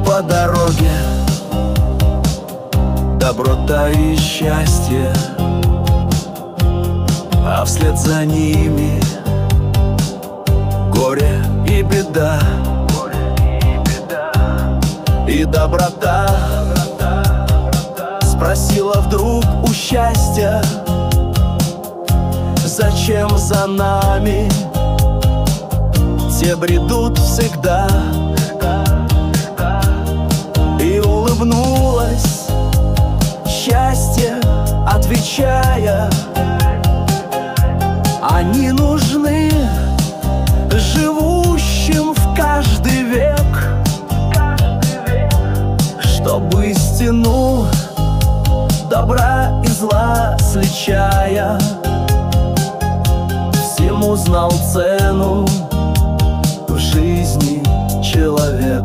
по дороге доброта и счастье, а вслед за ними горе и беда. И доброта спросила вдруг у счастья: зачем за нами те бредут всегда? И улыбнулась счастье, отвечая: они нужны живущим в каждый век, чтобы истину добра и зла сличая, всему знал цену в жизни человек.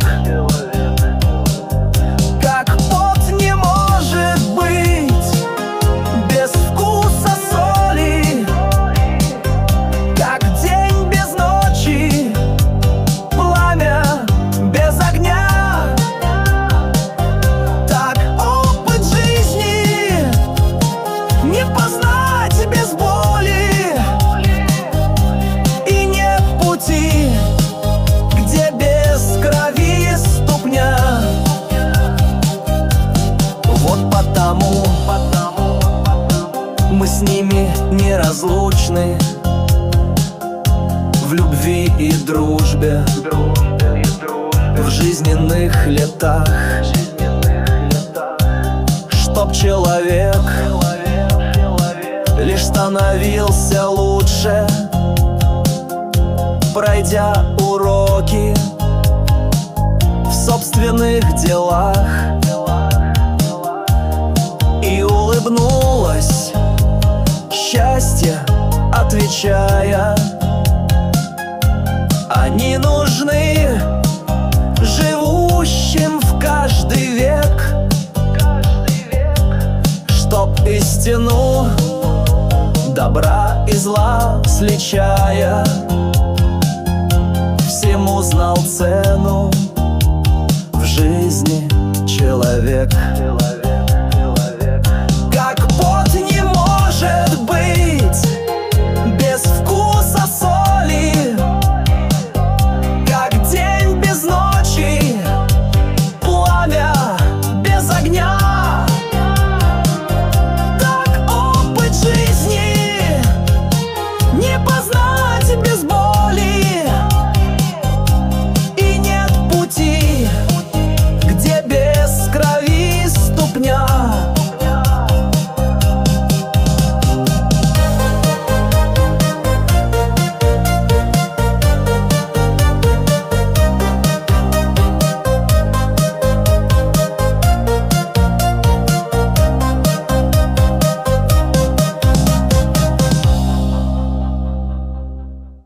Как пот не может быть без вкуса соли, как день без ночи, пламя без огня, так опыт жизни не познать без боли, и нет пути, где без крови ступня. Вот потому мы с ними неразлучны в любви и дружбе, в жизненных летах, чтоб человек лишь становился лучше, пройдя уроки в собственных делах. И улыбнулась счастье, отвечая: они нужны живущим в каждый век, чтоб истину добра и зла сличая, всему знал цену в жизни человек.